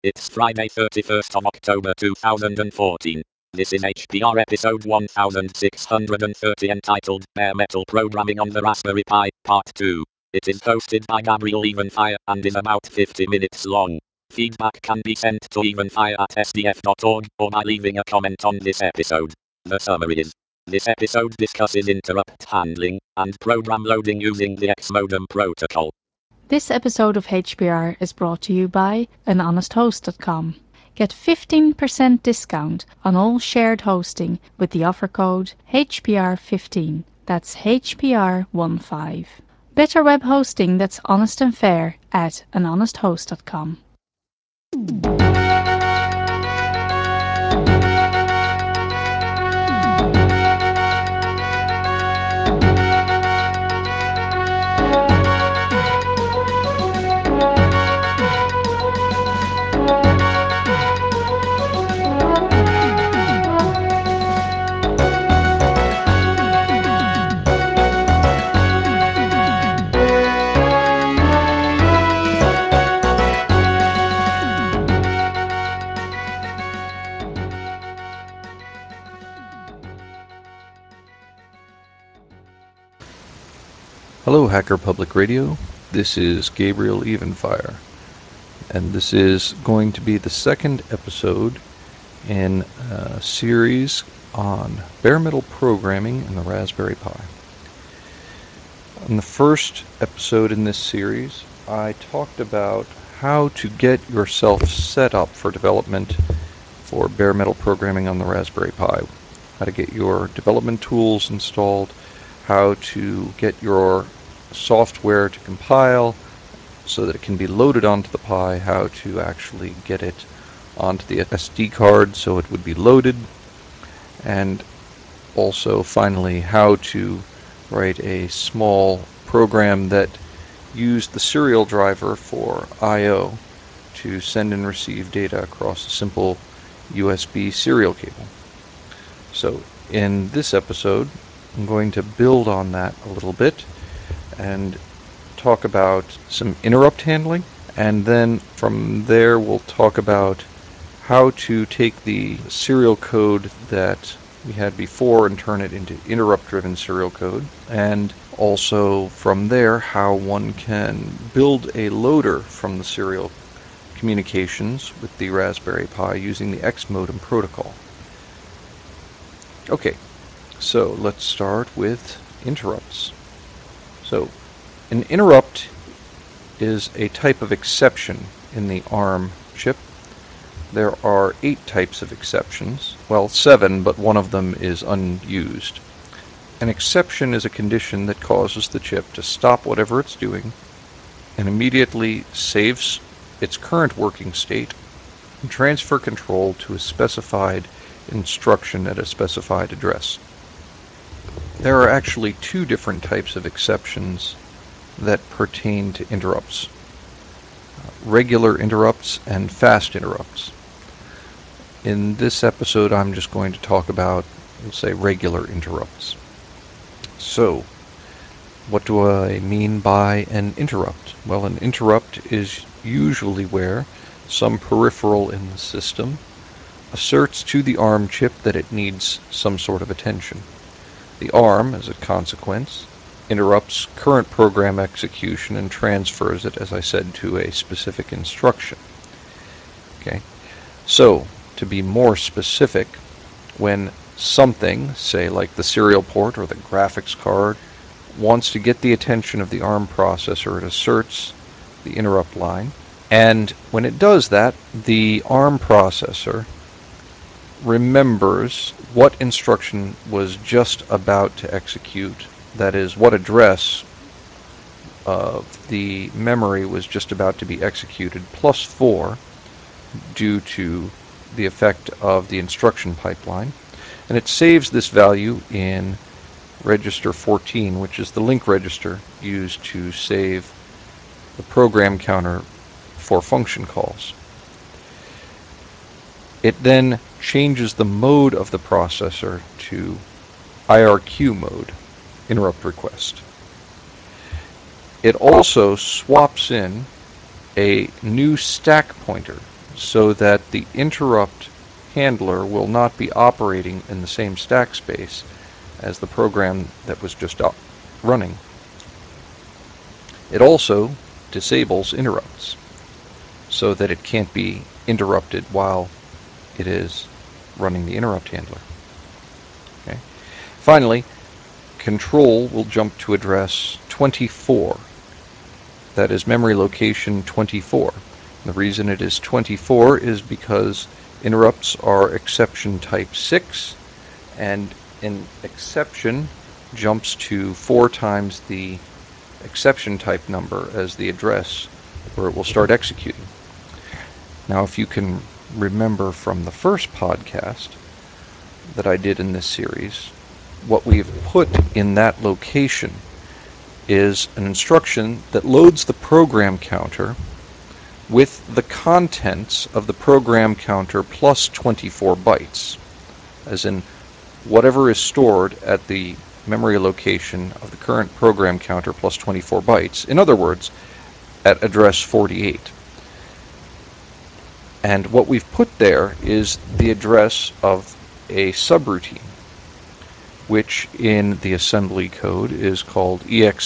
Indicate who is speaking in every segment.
Speaker 1: It's Friday 31st of October 2014. This is HPR episode 1630 entitled Bare Metal Programming on the Raspberry Pi, Part 2. It is hosted by Gabriel Evenfire and is about 50 minutes long. Feedback can be sent to evenfire@sdf.org or by leaving a comment on this episode. The summary is: this episode discusses interrupt handling and program loading using the Xmodem protocol.
Speaker 2: This episode of HPR is brought to you by anhonesthost.com. Get 15% discount on all shared hosting with the offer code HPR15. That's HPR15. Better web hosting that's honest and fair at anhonesthost.com.
Speaker 3: Hello, Hacker Public Radio. This is Gabriel Evenfire, and this is going to be the second episode in a series on bare metal programming in the Raspberry Pi. In the first episode in this series, I talked about how to get yourself set up for development for bare metal programming on the Raspberry Pi, how to get your development tools installed, how to get your software to compile so that it can be loaded onto the Pi, how to actually get it onto the SD card so it would be loaded, and also finally how to write a small program that used the serial driver for I/O to send and receive data across a simple USB serial cable. So in this episode, I'm going to build on that a little bit and talk about some interrupt handling, and then from there we'll talk about how to take the serial code that we had before and turn it into interrupt-driven serial code, and also from there how one can build a loader from the serial communications with the Raspberry Pi using the Xmodem protocol. Okay, so let's start with interrupts. So, an interrupt is a type of exception in the ARM chip. There are 8 types of exceptions. Well, 7, but one of them is unused. An exception is a condition that causes the chip to stop whatever it's doing and immediately saves its current working state and transfer control to a specified instruction at a specified address. There are actually 2 different types of exceptions that pertain to interrupts: regular interrupts and fast interrupts. In this episode, I'm just going to talk about, we'll say, regular interrupts. So, what do I mean by an interrupt? Well, an interrupt is usually where some peripheral in the system asserts to the ARM chip that it needs some sort of attention. The ARM, as a consequence, interrupts current program execution and transfers it, as I said, to a specific instruction. Okay, so to be more specific, when something, say like the serial port or the graphics card, wants to get the attention of the ARM processor, it asserts the interrupt line, and when it does that, the ARM processor remembers what instruction was just about to execute, that is, what address of the memory was just about to be executed, plus 4 due to the effect of the instruction pipeline, and it saves this value in register 14, which is the link register used to save the program counter for function calls. It then changes the mode of the processor to IRQ mode, interrupt request. It also swaps in a new stack pointer so that the interrupt handler will not be operating in the same stack space as the program that was just running. It also disables interrupts so that it can't be interrupted while it is running the interrupt handler. Okay. Finally, control will jump to address 24. That is memory location 24. The reason it is 24 is because interrupts are exception type 6, and an exception jumps to 4 times the exception type number as the address where it will start executing. Now, if you can remember from the first podcast that I did in this series, what we've put in that location is an instruction that loads the program counter with the contents of the program counter plus 24 bytes, as in whatever is stored at the memory location of the current program counter plus 24 bytes, in other words, at address 48. And what we've put there is the address of a subroutine, which in the assembly code is called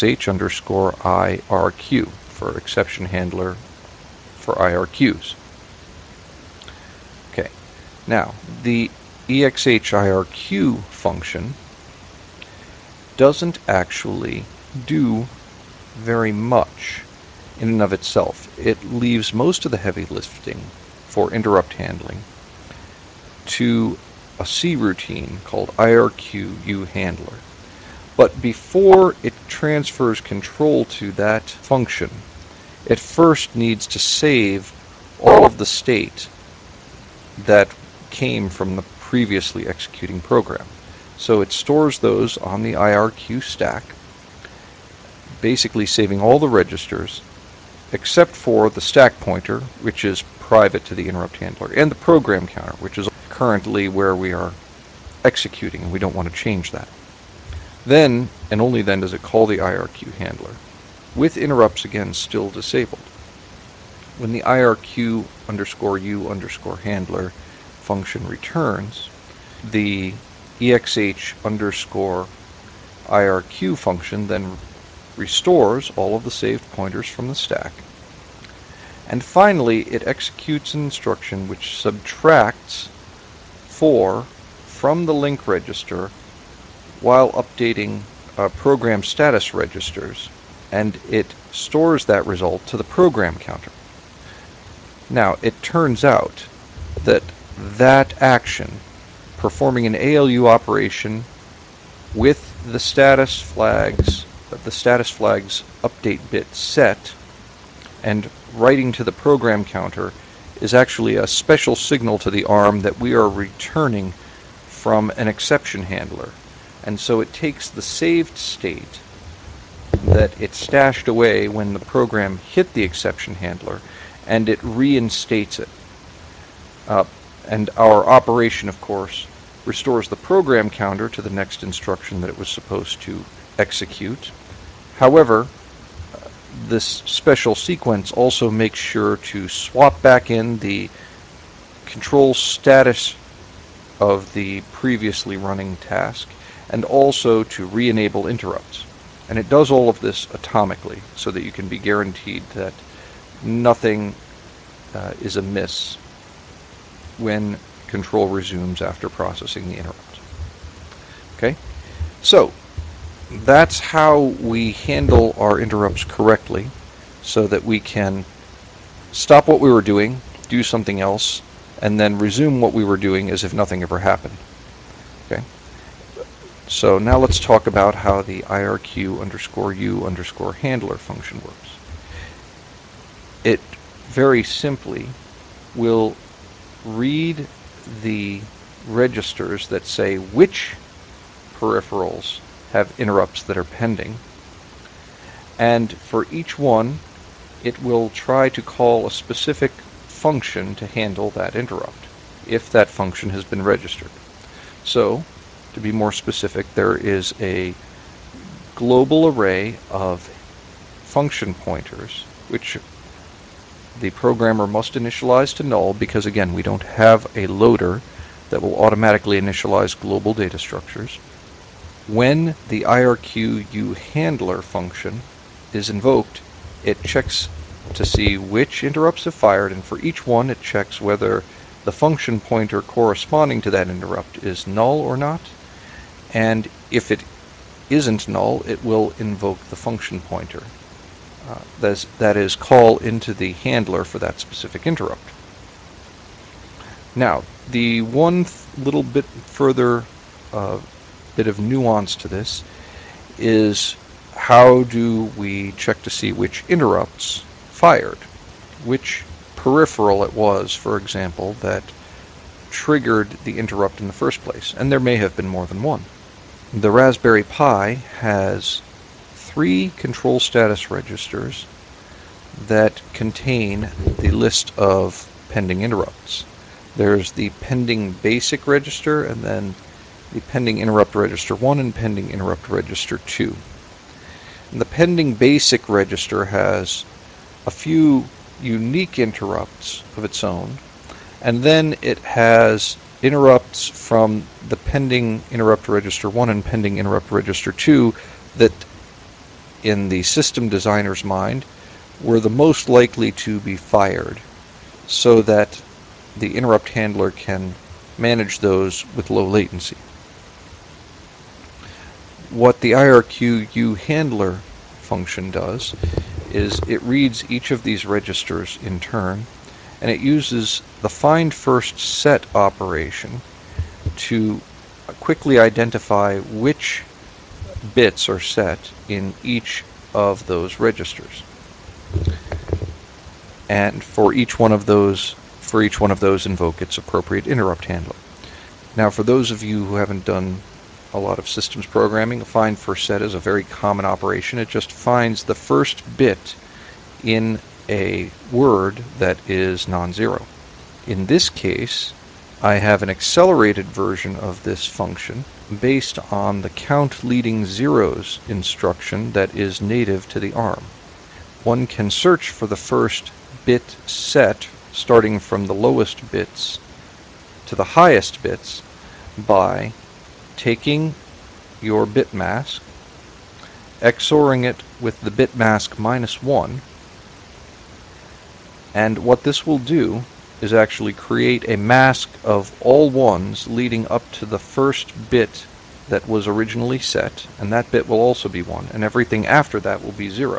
Speaker 3: EXH_IRQ for exception handler for IRQs. Okay, now the EXHIRQ function doesn't actually do very much in and of itself. It leaves most of the heavy lifting for interrupt handling to a C routine called IRQ handler. But before it transfers control to that function, it first needs to save all of the state that came from the previously executing program. So it stores those on the IRQ stack, basically saving all the registers except for the stack pointer, which is private to the interrupt handler, and the program counter, which is currently where we are executing, and we don't want to change that. Then, and only then, does it call the IRQ handler, with interrupts again still disabled. When the IRQ_U_handler function returns, the EXH_IRQ function then restores all of the saved pointers from the stack. And finally, it executes an instruction which subtracts 4 from the link register while updating program status registers, and it stores that result to the program counter. Now, it turns out that that action, performing an ALU operation with the status flags update bit set and writing to the program counter, is actually a special signal to the ARM that we are returning from an exception handler. And so it takes the saved state that it stashed away when the program hit the exception handler, and it reinstates it. And our operation, of course, restores the program counter to the next instruction that it was supposed to execute. However, this special sequence also makes sure to swap back in the control status of the previously running task, and also to re-enable interrupts. And it does all of this atomically, so that you can be guaranteed that nothing is amiss when control resumes after processing the interrupt. Okay? So, that's how we handle our interrupts correctly, so that we can stop what we were doing, do something else, and then resume what we were doing as if nothing ever happened. Okay? So now let's talk about how the IRQ_U_handler function works. It very simply will read the registers that say which peripherals have interrupts that are pending, and for each one it will try to call a specific function to handle that interrupt, if that function has been registered. So, to be more specific, there is a global array of function pointers which the programmer must initialize to null because, again, we don't have a loader that will automatically initialize global data structures. When the IRQUhandler function is invoked, it checks to see which interrupts have fired, and for each one it checks whether the function pointer corresponding to that interrupt is null or not, and if it isn't null, it will invoke the function pointer. That is, call into the handler for that specific interrupt. Now, the one little bit further bit of nuance to this is how do we check to see which interrupts fired, which peripheral it was, for example, that triggered the interrupt in the first place, and there may have been more than one. The Raspberry Pi has 3 control status registers that contain the list of pending interrupts. There's the pending basic register, and then the pending interrupt register 1 and pending interrupt register 2. And the pending basic register has a few unique interrupts of its own, and then it has interrupts from the pending interrupt register 1 and pending interrupt register 2 that, in the system designer's mind, were the most likely to be fired, so that the interrupt handler can manage those with low latency. What the IRQUhandler function does is it reads each of these registers in turn, and it uses the find first set operation to quickly identify which bits are set in each of those registers. And for each one of those invoke its appropriate interrupt handler. Now, for those of you who haven't done a lot of systems programming, a find first set is a very common operation. It just finds the first bit in a word that is non-zero. In this case, I have an accelerated version of this function based on the count leading zeros instruction that is native to the ARM. One can search for the first bit set starting from the lowest bits to the highest bits by taking your bit mask, XORing it with the bit mask -1, and what this will do is actually create a mask of all ones leading up to the first bit that was originally set, and that bit will also be 1, and everything after that will be 0.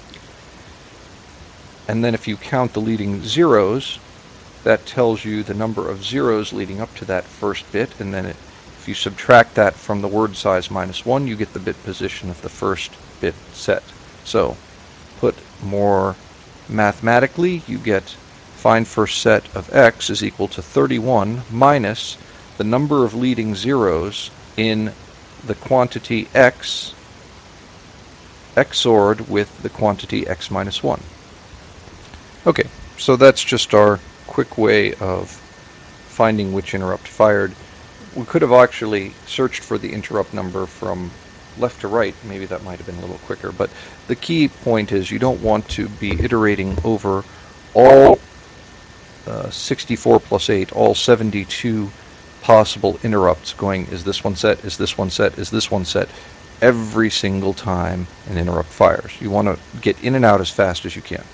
Speaker 3: And then if you count the leading zeros, that tells you the number of zeros leading up to that first bit, and then if you subtract that from the word size -1, you get the bit position of the first bit set. So, put more mathematically, you get find first set of x is equal to 31 minus the number of leading zeros in the quantity x XORed with the quantity x -1. Okay, so that's just our quick way of finding which interrupt fired. We could have actually searched for the interrupt number from left to right. Maybe that might have been a little quicker, but the key point is you don't want to be iterating over all 64 plus 8, all 72 possible interrupts, going, is this one set, is this one set, is this one set, every single time an interrupt fires. You want to get in and out as fast as you can.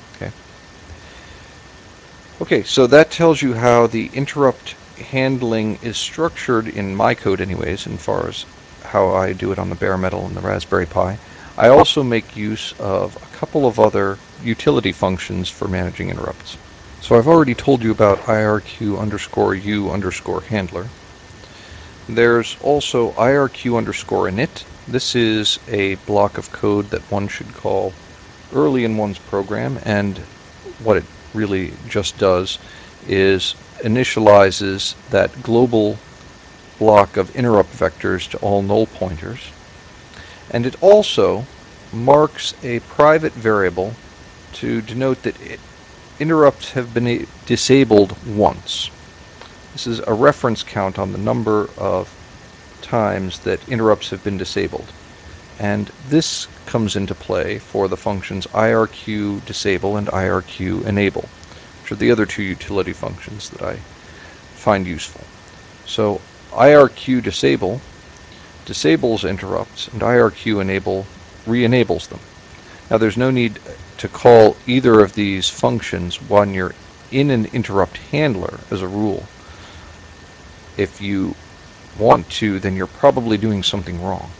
Speaker 3: Okay, so that tells you how the interrupt handling is structured in my code anyways, as far as how I do it on the bare metal and the Raspberry Pi. I also make use of a couple of other utility functions for managing interrupts. So I've already told you about IRQ_U_handler. There's also IRQ_init. This is a block of code that one should call early in one's program, and what it really just does is initializes that global block of interrupt vectors to all null pointers, and it also marks a private variable to denote that interrupts have been disabled once. This is a reference count on the number of times that interrupts have been disabled. And this comes into play for the functions IRQ disable and IRQ enable, which are the other two utility functions that I find useful. So IRQ disable disables interrupts, and IRQ enable re-enables them. Now there's no need to call either of these functions when you're in an interrupt handler as a rule. If you want to, then you're probably doing something wrong.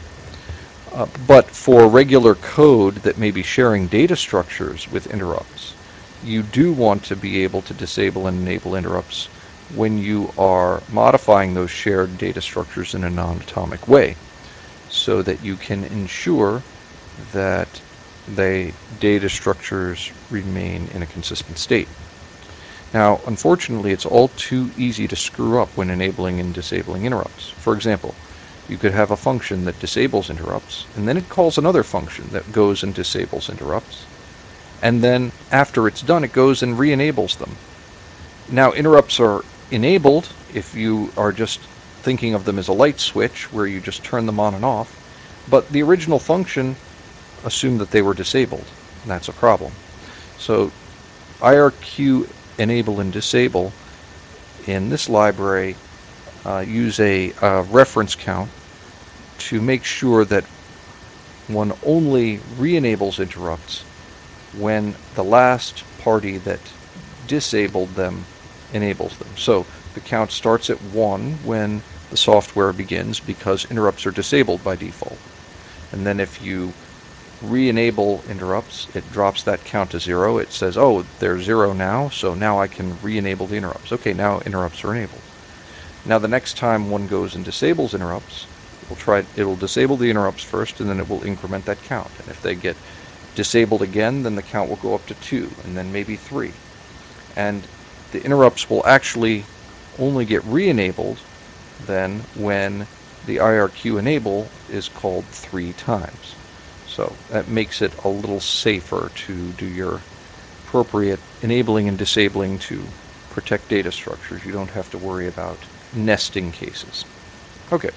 Speaker 3: But for regular code that may be sharing data structures with interrupts, you do want to be able to disable and enable interrupts when you are modifying those shared data structures in a non-atomic way, so that you can ensure that the data structures remain in a consistent state. Now, unfortunately, it's all too easy to screw up when enabling and disabling interrupts. For example, you could have a function that disables interrupts, and then it calls another function that goes and disables interrupts, and then after it's done, it goes and re-enables them. Now, interrupts are enabled if you are just thinking of them as a light switch where you just turn them on and off, but the original function assumed that they were disabled, and that's a problem. So IRQ enable and disable in this library use a reference count to make sure that one only re-enables interrupts when the last party that disabled them enables them. So the count starts at 1 when the software begins because interrupts are disabled by default. And then if you re-enable interrupts, it drops that count to 0. It says, oh, they're 0 now, so now I can re-enable the interrupts. Okay, now interrupts are enabled. Now the next time one goes and disables interrupts, it'll disable the interrupts first, and then it will increment that count. And if they get disabled again, then the count will go up to 2, and then maybe 3. And the interrupts will actually only get re-enabled then when the IRQ enable is called 3 times. So that makes it a little safer to do your appropriate enabling and disabling to protect data structures. You don't have to worry about nesting cases. Okay,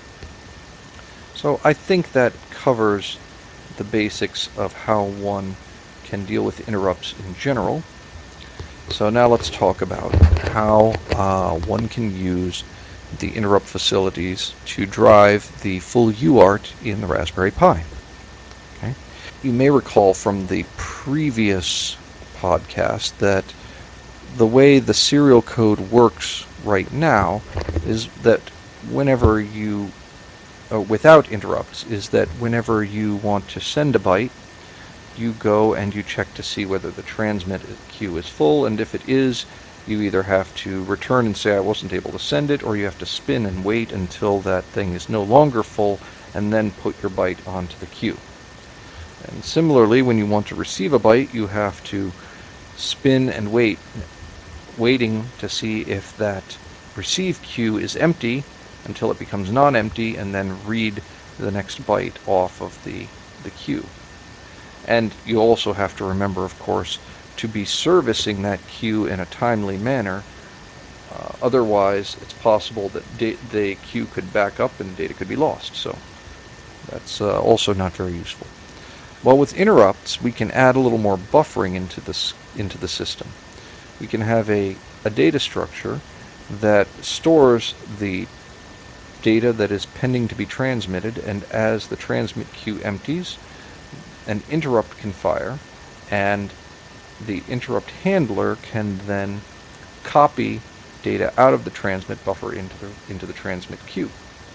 Speaker 3: so I think that covers the basics of how one can deal with interrupts in general. So now let's talk about how one can use the interrupt facilities to drive the full UART in the Raspberry Pi. Okay. You may recall from the previous podcast that the way the serial code works right now is that whenever you, without interrupts, is that whenever you want to send a byte, you go and you check to see whether the transmit queue is full, and if it is, you either have to return and say I wasn't able to send it, or you have to spin and wait until that thing is no longer full, and then put your byte onto the queue. And similarly, when you want to receive a byte, you have to spin and wait, waiting to see if that receive queue is empty until it becomes non-empty, and then read the next byte off of the queue. And you also have to remember, of course, to be servicing that queue in a timely manner. Otherwise, it's possible that the queue could back up and data could be lost. So that's also not very useful. Well, with interrupts, we can add a little more buffering into the system. We can have a data structure that stores the data that is pending to be transmitted, and as the transmit queue empties, an interrupt can fire, and the interrupt handler can then copy data out of the transmit buffer into the transmit queue.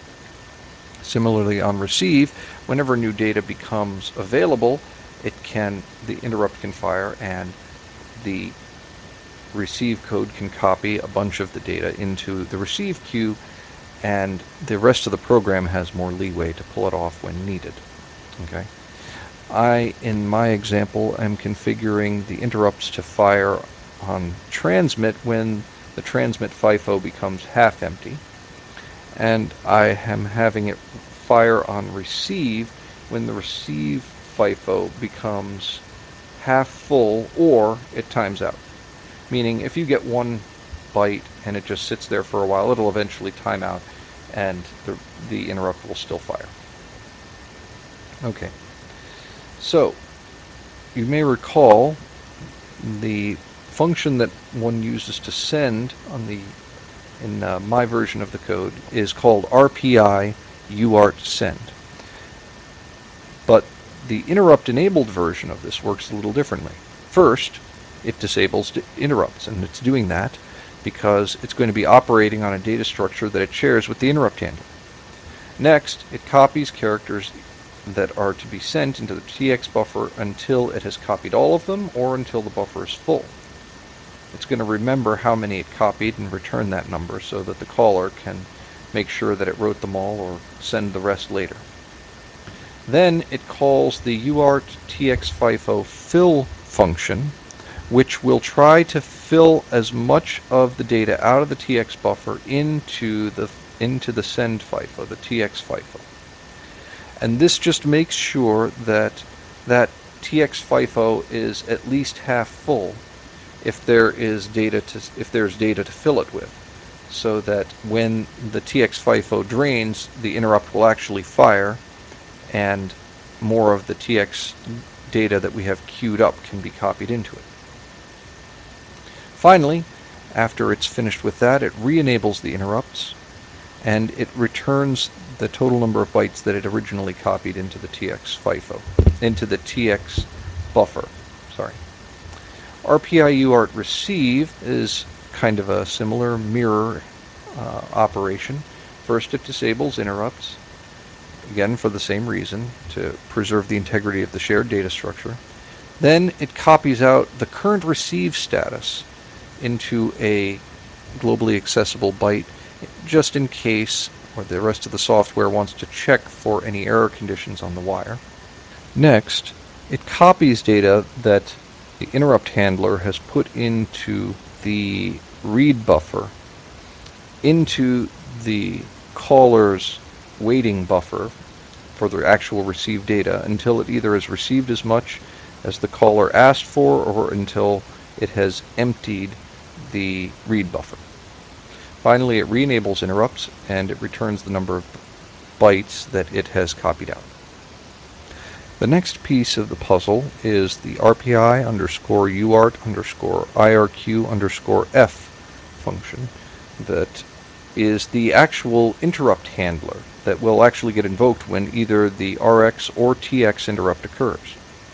Speaker 3: Similarly, on receive, whenever new data becomes available, the interrupt can fire, and the receive code can copy a bunch of the data into the receive queue, and the rest of the program has more leeway to pull it off when needed. Okay. In my example, am configuring the interrupts to fire on transmit when the transmit FIFO becomes half empty, and I am having it fire on receive when the receive FIFO becomes half full or it times out. Meaning, if you get one byte and it just sits there for a while, it'll eventually time out, and the interrupt will still fire. Okay, so you may recall the function that one uses to send in my version of the code is called RPI UART send. But the interrupt enabled version of this works a little differently. First, it disables interrupts, and it's doing that because it's going to be operating on a data structure that it shares with the interrupt handler. Next, it copies characters that are to be sent into the TX buffer until it has copied all of them or until the buffer is full. It's going to remember how many it copied and return that number so that the caller can make sure that it wrote them all or send the rest later. Then it calls the UART TX FIFO fill function, which will try to fill as much of the data out of the TX buffer into the send FIFO, the TX FIFO. And this just makes sure that that TX FIFO is at least half full if there's data to fill it with, so that when the TX FIFO drains, the interrupt will actually fire, and more of the TX data that we have queued up can be copied into it. Finally, after it's finished with that, it re-enables the interrupts, and it returns the total number of bytes that it originally copied into the TX FIFO, into the TX buffer. Sorry. RPI UART receive is kind of a similar mirror operation. First, it disables interrupts, again for the same reason, to preserve the integrity of the shared data structure. Then it copies out the current receive status into a globally accessible byte, just in case, or the rest of the software wants to check for any error conditions on the wire. Next, it copies data that the interrupt handler has put into the read buffer into the caller's waiting buffer for the actual received data until it either has received as much as the caller asked for or until it has emptied the read buffer. Finally, it re-enables interrupts and it returns the number of bytes that it has copied out. The next piece of the puzzle is the RPI underscore UART underscore IRQ underscore F function that is the actual interrupt handler that will actually get invoked when either the RX or TX interrupt occurs.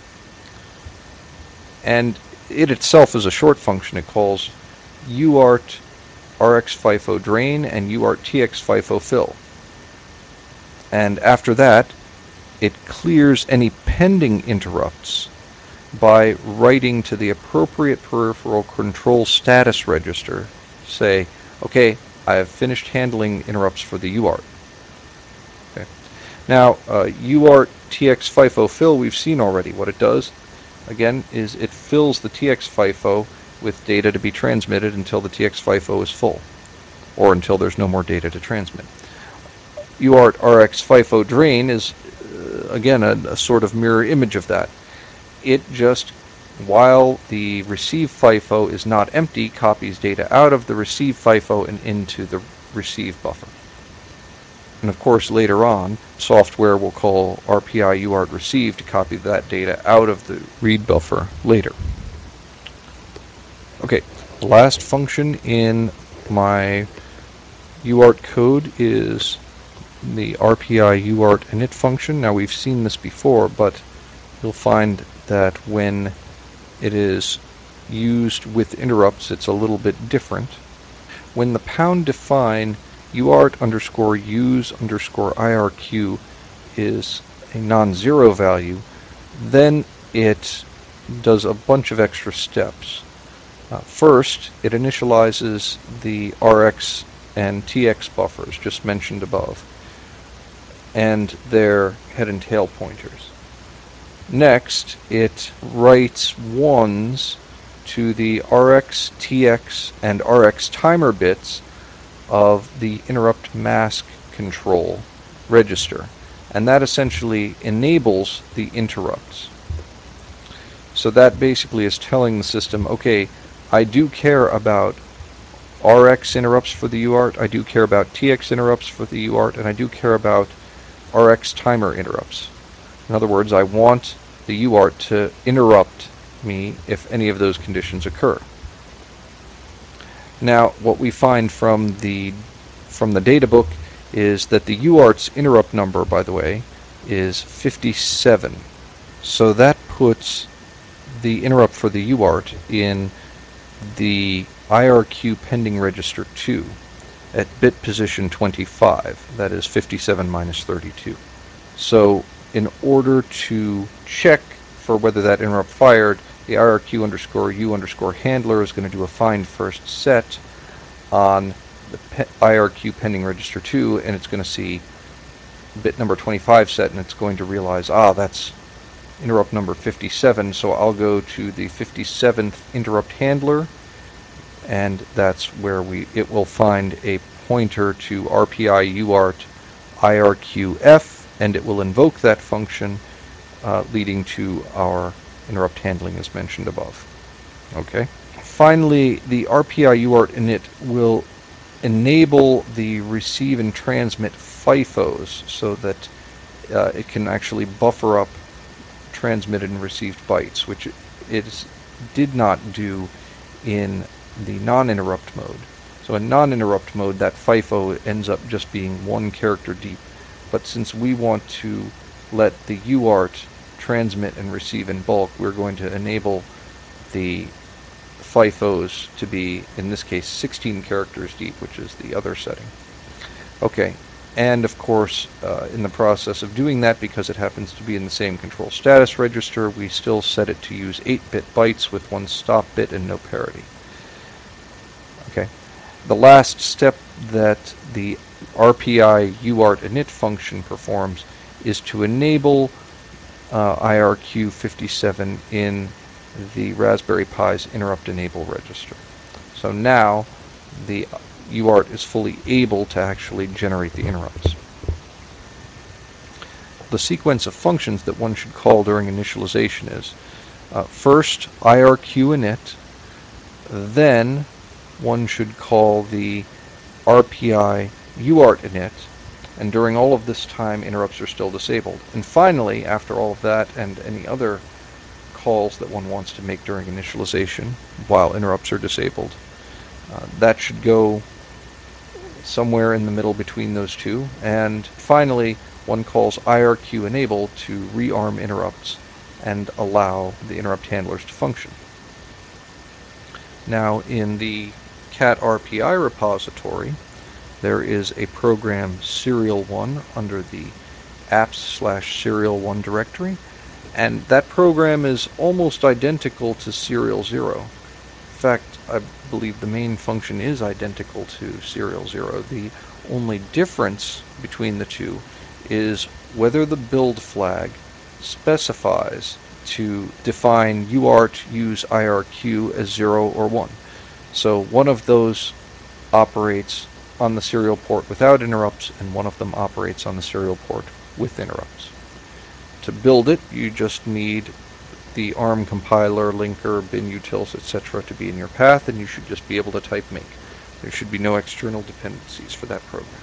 Speaker 3: And it itself is a short function. It calls UART RX FIFO drain and UART TX FIFO fill. And after that, it clears any pending interrupts by writing to the appropriate peripheral control status register, say, okay, I have finished handling interrupts for the UART. Okay. Now, UART TX FIFO fill, we've seen already. What it does, again, is it fills the TX FIFO with data to be transmitted until the TX FIFO is full, or until there's no more data to transmit. UART RX FIFO drain is, again, a sort of mirror image of that. It just, while the receive FIFO is not empty, copies data out of the receive FIFO and into the receive buffer. And of course, later on, software will call RPI UART receive to copy that data out of the read buffer later. Okay, the last function in my UART code is the RPI UART init function. Now, we've seen this before, but you'll find that when it is used with interrupts, it's a little bit different. When the pound define UART underscore use underscore IRQ is a non-zero value, then it does a bunch of extra steps. First, it initializes the RX and TX buffers just mentioned above, and their head and tail pointers. Next, it writes ones to the RX, TX, and RX timer bits of the interrupt mask control register, and that essentially enables the interrupts. So that basically is telling the system, okay, I do care about RX interrupts for the UART, I do care about TX interrupts for the UART, and I do care about RX timer interrupts. In other words, I want the UART to interrupt me if any of those conditions occur. Now, what we find from the data book is that the UART's interrupt number, by the way, is 57. So that puts the interrupt for the UART in the IRQ pending register 2 at bit position 25. That is 57 minus 32. So in order to check for whether that interrupt fired, the IRQ underscore U underscore handler is going to do a find first set on the IRQ pending register 2, and it's going to see bit number 25 set, and it's going to realize, that's interrupt number 57, so I'll go to the 57th interrupt handler, and that's where it will find a pointer to RPI UART IRQF, and it will invoke that function, leading to our interrupt handling as mentioned above. Okay. Finally, the RPI UART init will enable the receive and transmit FIFOs so that it can actually buffer up transmitted and received bytes, which it did not do in the non-interrupt mode. So in non-interrupt mode, that FIFO ends up just being 1 character deep. But since we want to let the UART transmit and receive in bulk, we're going to enable the FIFOs to be, in this case, 16 characters deep, which is the other setting. Okay, and of course, in the process of doing that, because it happens to be in the same control status register, we still set it to use 8-bit bytes with 1 stop bit and no parity. Okay, the last step that the RPI UART init function performs is to enable IRQ57 in the Raspberry Pi's interrupt enable register. So now the UART is fully able to actually generate the interrupts. The sequence of functions that one should call during initialization is first IRQ init, then one should call the RPI UART init, and during all of this time interrupts are still disabled. And finally, after all of that and any other calls that one wants to make during initialization while interrupts are disabled, that should go somewhere in the middle between those two. And finally, one calls IRQ enable to rearm interrupts and allow the interrupt handlers to function. Now, in the cat RPI repository, there is a program serial1 under the apps/serial1 directory, and that program is almost identical to serial0. In fact, I believe the main function is identical to serial0. The only difference between the two is whether the build flag specifies to define UART use IRQ as 0 or 1. So one of those operates on the serial port without interrupts, and one of them operates on the serial port with interrupts. To build it, you just need the ARM compiler, linker, bin utils, etc. to be in your path, and you should just be able to type make. There should be no external dependencies for that program.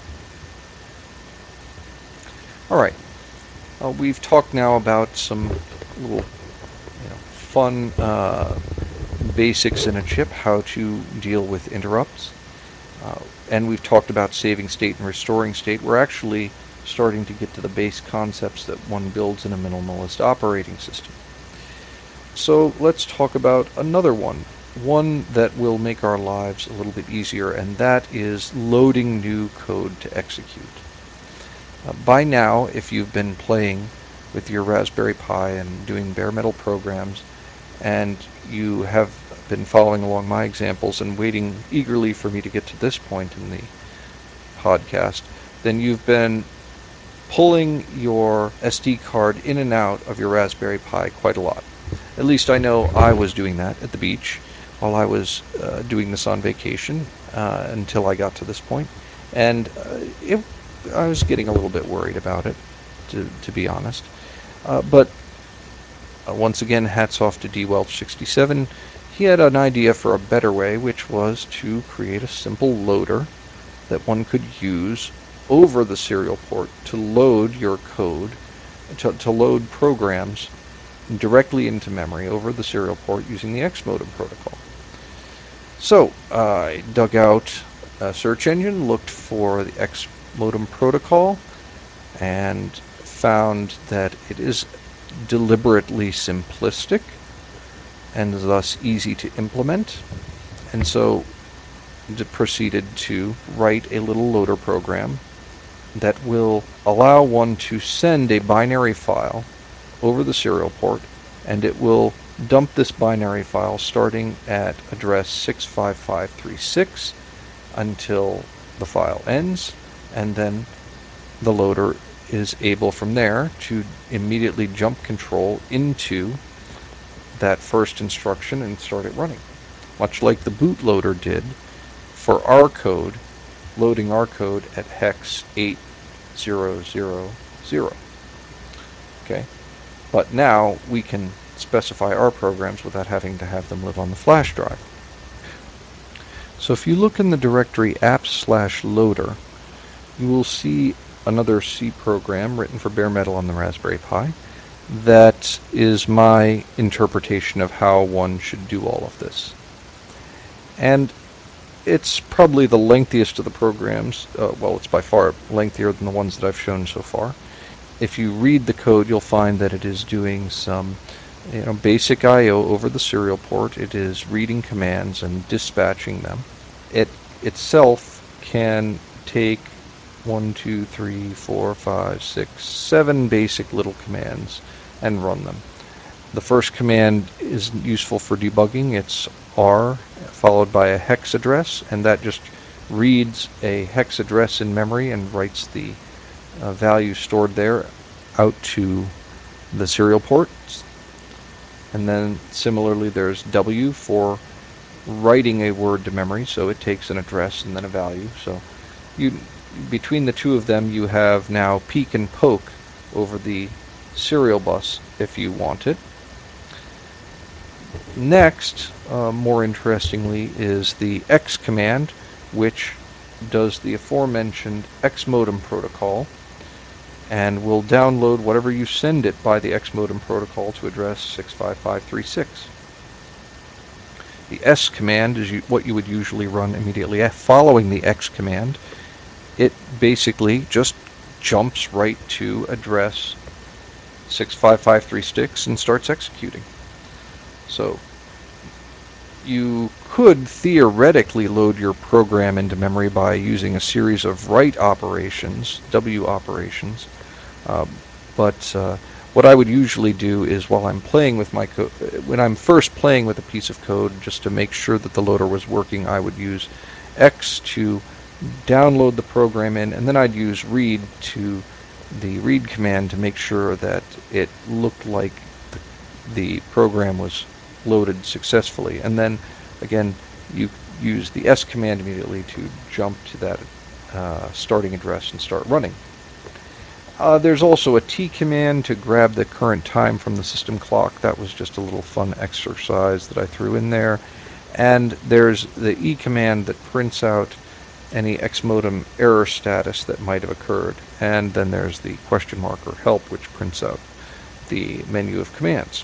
Speaker 3: Alright, we've talked now about some little fun basics in a chip, how to deal with interrupts. And we've talked about saving state and restoring state. We're actually starting to get to the base concepts that one builds in a minimalist operating system. So let's talk about another one that will make our lives a little bit easier, and that is loading new code to execute. By now, if you've been playing with your Raspberry Pi and doing bare metal programs, and you have been following along my examples and waiting eagerly for me to get to this point in the podcast, then you've been pulling your SD card in and out of your Raspberry Pi quite a lot. At least I know I was doing that at the beach while I was doing this on vacation until I got to this point. And I was getting a little bit worried about it, to be honest. But once again, hats off to dwelch67. He had an idea for a better way, which was to create a simple loader that one could use over the serial port to load your code to load programs directly into memory over the serial port using the X modem protocol. So I dug out a search engine, looked for the X modem protocol, and found that it is deliberately simplistic and thus easy to implement. And so proceeded to write a little loader program that will allow one to send a binary file over the serial port, and it will dump this binary file starting at address 65536 until the file ends, and then the loader is able from there to immediately jump control into that first instruction and start it running. Much like the bootloader did for our code, loading our code at hex 8000. Okay? But now we can specify our programs without having to have them live on the flash drive. So if you look in the directory apps/loader, you will see another C program written for bare metal on the Raspberry Pi. That is my interpretation of how one should do all of this. And it's probably the lengthiest of the programs. Well, it's by far lengthier than the ones that I've shown so far. If you read the code, you'll find that it is doing some basic I/O over the serial port. It is reading commands and dispatching them. It itself can take 1, 2, 3, 4, 5, 6, 7 basic little commands and run them. The first command is useful for debugging. It's R followed by a hex address, and that just reads a hex address in memory and writes the value stored there out to the serial ports. And then similarly there's W for writing a word to memory, so it takes an address and then a value. So between the two of them you have now peek and poke over the serial bus if you want it. Next, more interestingly, is the X command, which does the aforementioned X modem protocol and will download whatever you send it by the X modem protocol to address 65536. The S command is what you would usually run immediately following the X command. It basically just jumps right to address 65536 and starts executing. So you could theoretically load your program into memory by using a series of write operations, W operations, but what I would usually do is while I'm playing with my code, when I'm first playing with a piece of code, just to make sure that the loader was working, I would use X to download the program in, and then I'd use read to the read command to make sure that it looked like the program was loaded successfully. And then again, you use the S command immediately to jump to that starting address and start running. There's also a T command to grab the current time from the system clock. That was just a little fun exercise that I threw in there. And there's the E command that prints out any X modem error status that might have occurred. And then there's the question mark or help, which prints out the menu of commands.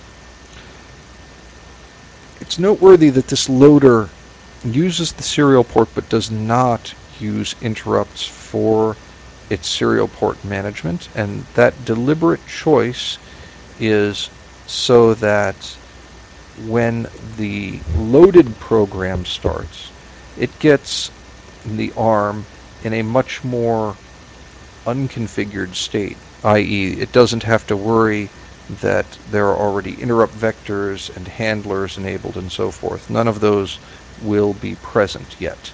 Speaker 3: It's noteworthy that this loader uses the serial port but does not use interrupts for its serial port management, and that deliberate choice is so that when the loaded program starts, it gets the ARM in a much more unconfigured state, i.e. it doesn't have to worry that there are already interrupt vectors and handlers enabled and so forth. None of those will be present yet.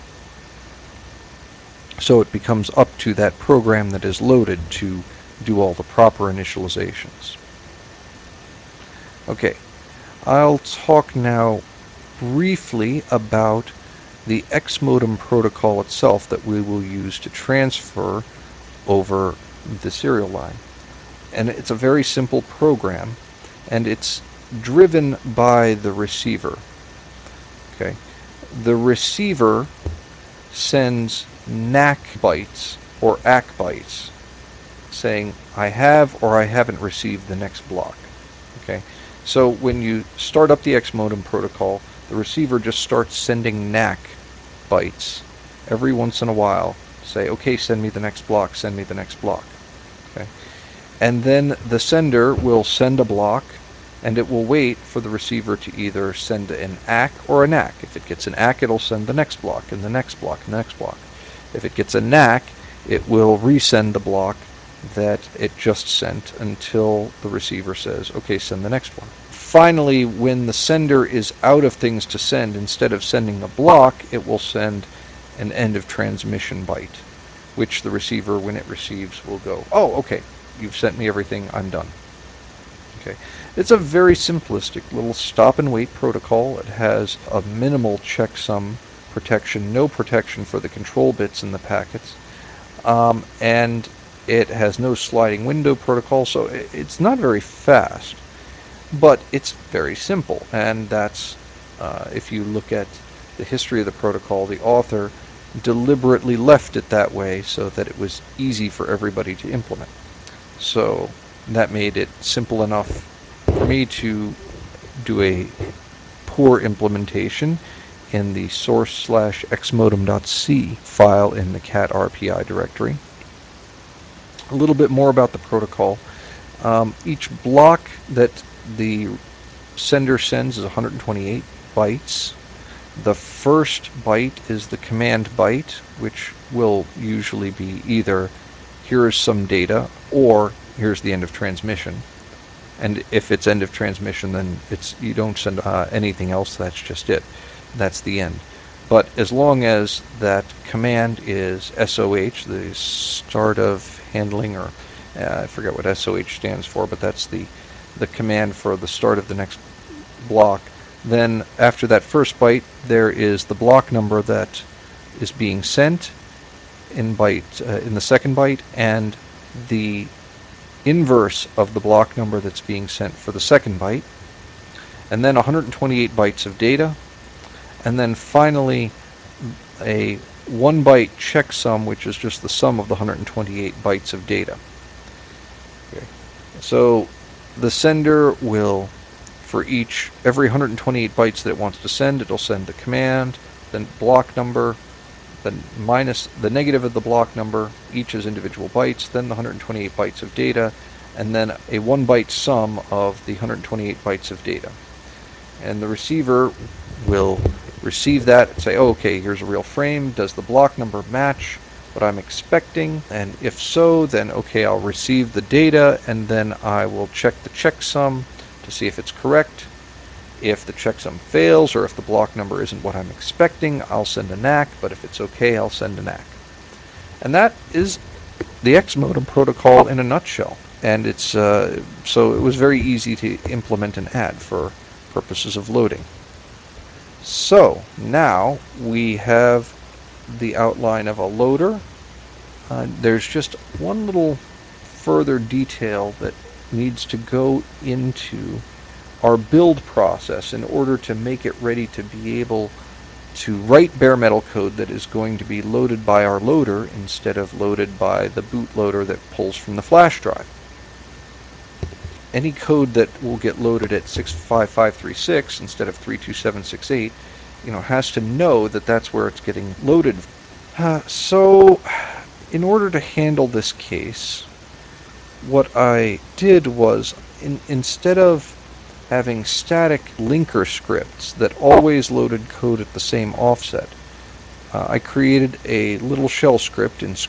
Speaker 3: So it becomes up to that program that is loaded to do all the proper initializations. Okay, I'll talk now briefly about the X modem protocol itself that we will use to transfer over the serial line. And it's a very simple program, and it's driven by the receiver. Okay, the receiver sends NAC bytes or ACK bytes saying I have or I haven't received the next block. Okay, so when you start up the X modem protocol, the receiver just starts sending NAC bytes every once in a while. Say, okay, send me the next block, send me the next block. Okay, and then the sender will send a block, and it will wait for the receiver to either send an ACK or a NAC. If it gets an ACK, it'll send the next block, and the next block, and the next block. If it gets a NAC, it will resend the block that it just sent until the receiver says, okay, send the next one. Finally, when the sender is out of things to send, instead of sending a block, it will send an end of transmission byte, which the receiver, when it receives, will go, oh, okay, you've sent me everything, I'm done. Okay, it's a very simplistic little stop and wait protocol. It has a minimal checksum protection, no protection for the control bits in the packets, and it has no sliding window protocol, so it's not very fast, but it's very simple. And that's, if you look at the history of the protocol, the author deliberately left it that way so that it was easy for everybody to implement. So that made it simple enough for me to do a poor implementation in the source/xmodem.c file in the cat RPI directory. A little bit more about the protocol. Each block that the sender sends is 128 bytes. The first byte is the command byte, which will usually be either here's some data or here's the end of transmission. And if it's end of transmission, then you don't send anything else. That's just it. That's the end. But as long as that command is SOH, the start of handling, or I forget what SOH stands for, but that's the command for the start of the next block. Then after that first byte, there is the block number that is being sent in the second byte, and the inverse of the block number that's being sent for the second byte, and then 128 bytes of data, and then finally a 1 byte checksum, which is just the sum of the 128 bytes of data. Okay. So the sender will, for every 128 bytes that it wants to send, it'll send the command, then block number, then minus the negative of the block number, each as individual bytes, then the 128 bytes of data, and then a 1 byte sum of the 128 bytes of data. And the receiver will receive that and say, oh, okay, here's a real frame. Does the block number match what I'm expecting? And if so, then okay, I'll receive the data, and then I will check the checksum to see if it's correct. If the checksum fails, or if the block number isn't what I'm expecting, I'll send a NAC, but if it's okay, I'll send a NAC. And that is the X modem protocol in a nutshell. And it's so it was very easy to implement and add for purposes of loading. So now we have the outline of a loader. There's just one little further detail that needs to go into our build process in order to make it ready to be able to write bare metal code that is going to be loaded by our loader instead of loaded by the bootloader that pulls from the flash drive. Any code that will get loaded at 65536 instead of 32768, has to know that that's where it's getting loaded. So in order to handle this case, what I did was, instead of having static linker scripts that always loaded code at the same offset, I created a little shell script in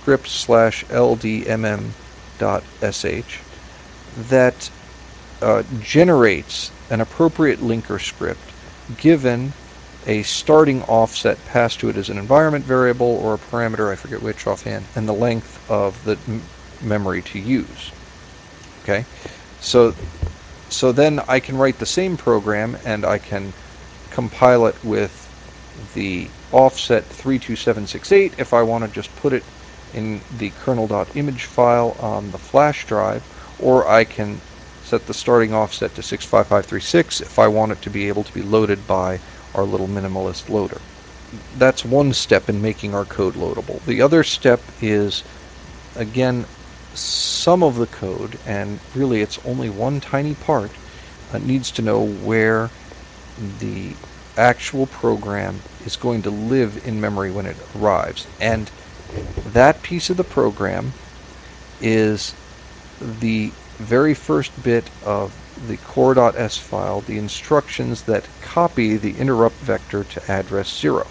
Speaker 3: script/ldmm.sh that generates an appropriate linker script given a starting offset passed to it as an environment variable or a parameter, I forget which offhand, and the length of the memory to use. Okay, so then I can write the same program, and I can compile it with the offset 32768 if I want to just put it in the kernel.image file on the flash drive, or I can set the starting offset to 65536 if I want it to be able to be loaded by our little minimalist loader. That's one step in making our code loadable. The other step is, again, some of the code, and really it's only one tiny part, needs to know where the actual program is going to live in memory when it arrives. And that piece of the program is the very first bit of the core.s file, the instructions that copy the interrupt vector to address 0.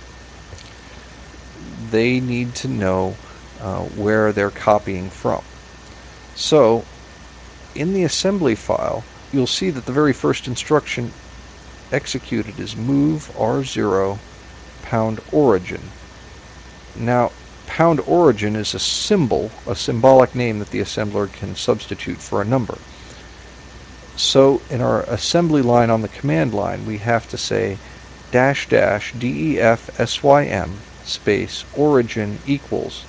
Speaker 3: They need to know where they're copying from. So in the assembly file, you'll see that the very first instruction executed is move R0 pound origin. Now, pound origin is a symbol, a symbolic name that the assembler can substitute for a number. So in our assembly line on the command line, we have to say dash dash def sym space origin equals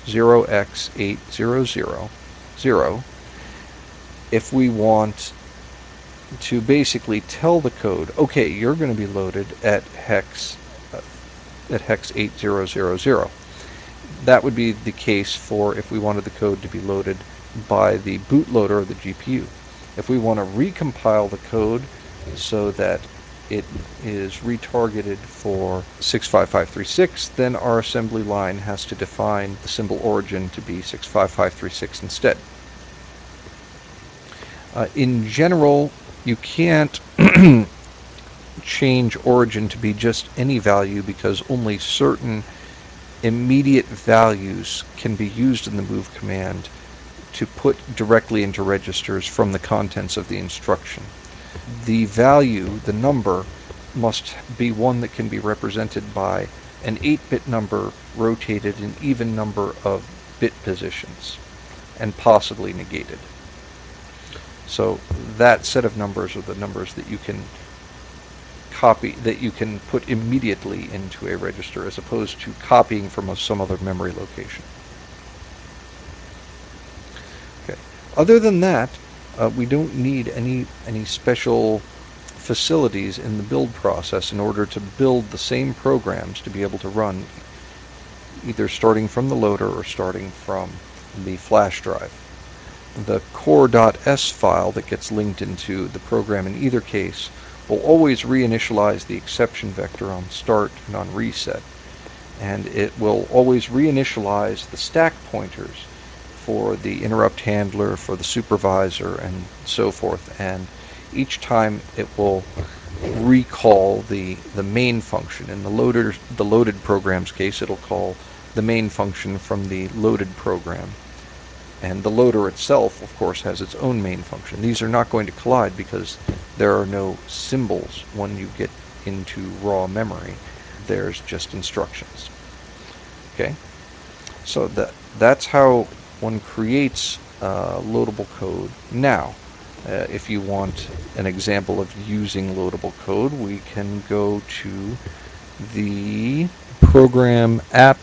Speaker 3: 0x800 0 if we want to basically tell the code, okay, you're going to be loaded at hex 8000. That would be the case for if we wanted the code to be loaded by the bootloader of the GPU. If we want to recompile the code so that it is retargeted for 65536, then our assembly line has to define the symbol origin to be 65536 instead. In general, you can't change origin to be just any value because only certain immediate values can be used in the move command to put directly into registers from the contents of the instruction. The value, the number, must be one that can be represented by an 8-bit number rotated an even number of bit positions and possibly negated. So that set of numbers are the numbers that you can copy, that you can put immediately into a register as opposed to copying from some other memory location. Okay. Other than that, we don't need any special facilities in the build process in order to build the same programs to be able to run either starting from the loader or starting from the flash drive. The core.s file that gets linked into the program in either case will always reinitialize the exception vector on start and on reset, and it will always reinitialize the stack pointers for the interrupt handler, for the supervisor, and so forth, and each time it will recall the main function. In the loaded program's case, it'll call the main function from the loaded program. And the loader itself, of course, has its own main function. These are not going to collide because there are no symbols when you get into raw memory. There's just instructions. Okay? So that's how one creates loadable code. Now, if you want an example of using loadable code, we can go to the program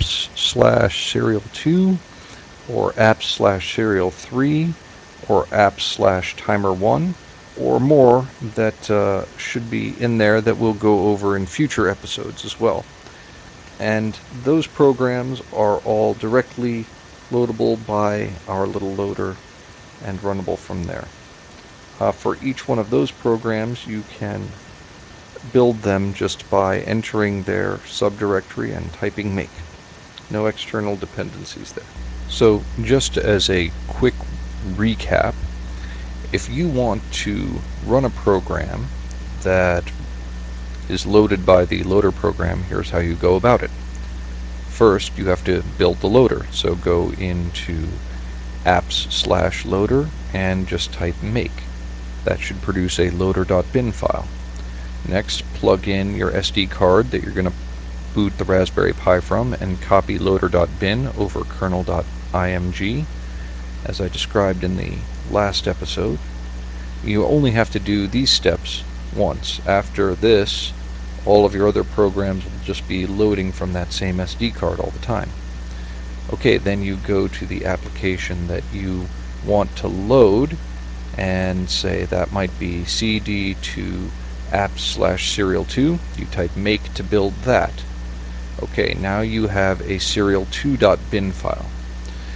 Speaker 3: apps/serial2 or apps/serial3 or apps/timer1 or more that should be in there that we'll go over in future episodes as well. And those programs are all directly loadable by our little loader and runnable from there. For each one of those programs, you can build them just by entering their subdirectory and typing make. No external dependencies there. So just as a quick recap, if you want to run a program that is loaded by the loader program, here's how you go about it. First, you have to build the loader. So go into apps/loader and just type make. That should produce a loader.bin file. Next, plug in your SD card that you're going to boot the Raspberry Pi from and copy loader.bin over kernel.img, as I described in the last episode. You only have to do these steps once. After this, all of your other programs will just be loading from that same SD card all the time. Okay, then you go to the application that you want to load and say that might be cd to apps/serial2. You type make to build that. Okay, now you have a serial2.bin file.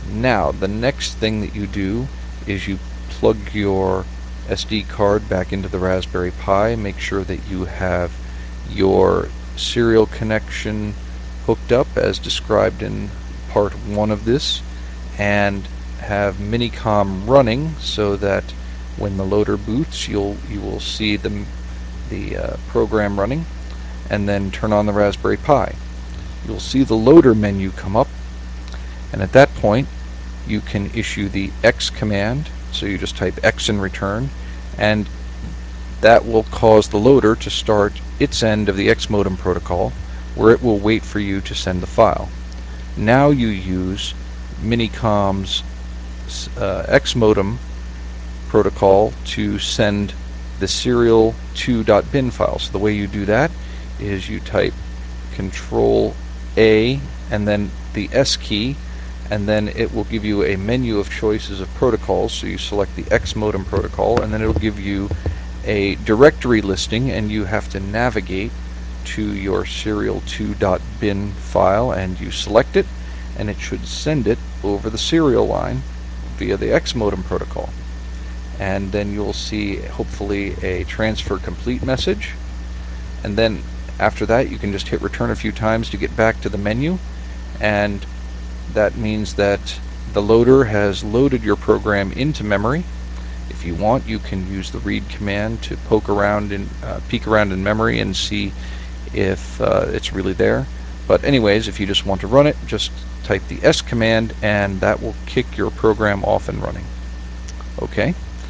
Speaker 3: Now, the next thing that you do is you plug your SD card back into the Raspberry Pi. Make sure that you have your serial connection hooked up as described in part 1 of this, and have Minicom running so that when the loader boots, you will see the program running, and then turn on the Raspberry Pi. You'll see the loader menu come up, and at that point you can issue the X command. So you just type X in return, and that will cause the loader to start its end of the X modem protocol, where it will wait for you to send the file. Now you use Minicom's X modem protocol to send the serial2.bin file. So the way you do that is you type Control A and then the S key, and then it will give you a menu of choices of protocols. So you select the X modem protocol, and then it will give you a directory listing, and you have to navigate to your serial2.bin file, and you select it, and it should send it over the serial line via the X modem protocol. And then you'll see hopefully a transfer complete message, and then after that you can just hit return a few times to get back to the menu, and that means that the loader has loaded your program into memory. If you want, you can use the read command to peek around in memory and see if it's really there. But anyways, if you just want to run it, just type the S command, and that will kick your program off and running. Okay.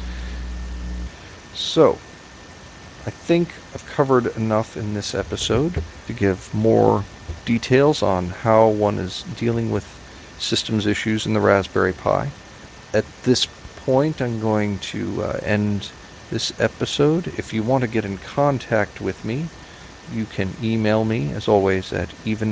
Speaker 3: So, I think I've covered enough in this episode to give more details on how one is dealing with systems issues in the Raspberry Pi. At this point, I'm going to end this episode. If you want to get in contact with me, you can email me, as always, at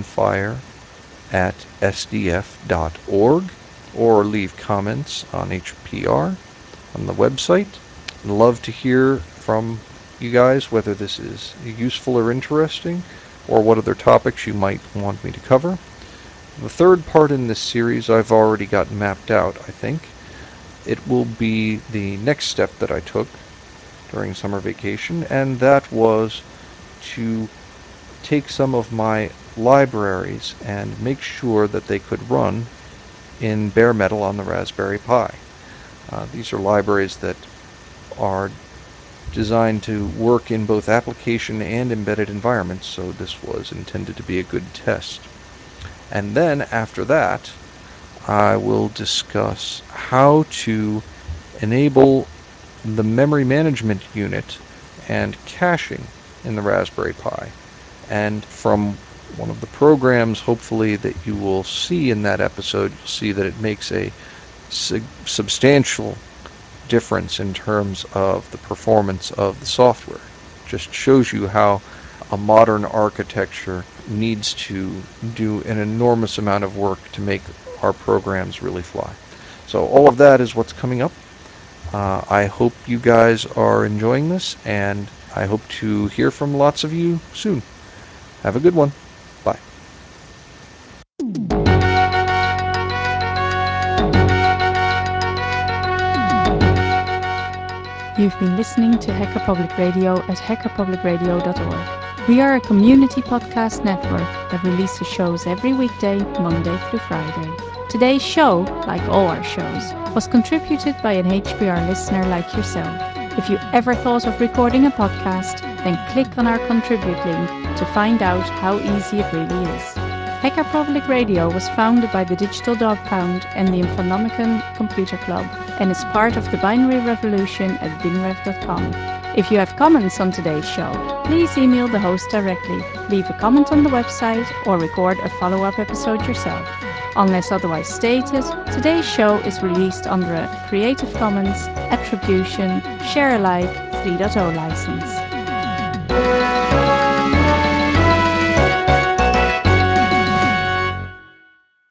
Speaker 3: evenfire@sdf.org, or leave comments on HPR on the website. I'd love to hear from you guys whether this is useful or interesting, or what other topics you might want me to cover. The third part in this series I've already got mapped out, I think. It will be the next step that I took during summer vacation, and that was to take some of my libraries and make sure that they could run in bare metal on the Raspberry Pi. These are libraries that are designed to work in both application and embedded environments, so this was intended to be a good test. And then after that, I will discuss how to enable the memory management unit and caching in the Raspberry Pi. And from one of the programs, hopefully, that you will see in that episode, you'll see that it makes a substantial difference in terms of the performance of the software. Just shows you how a modern architecture needs to do an enormous amount of work to make our programs really fly. So all of that is what's coming up. I hope you guys are enjoying this, and I hope to hear from lots of you soon. Have a good one. Bye.
Speaker 2: You've been listening to Hacker Public Radio at hackerpublicradio.org. We are a community podcast network that releases shows every weekday, Monday through Friday. Today's show, like all our shows, was contributed by an HPR listener like yourself. If you ever thought of recording a podcast, then click on our contribute link to find out how easy it really is. Hacker Public Radio was founded by the Digital Dog Pound and the Infonomicon Computer Club, and is part of the binary revolution at binrev.com. If you have comments on today's show, please email the host directly, leave a comment on the website, or record a follow-up episode yourself. Unless otherwise stated, today's show is released under a Creative Commons Attribution Share Alike 3.0 license.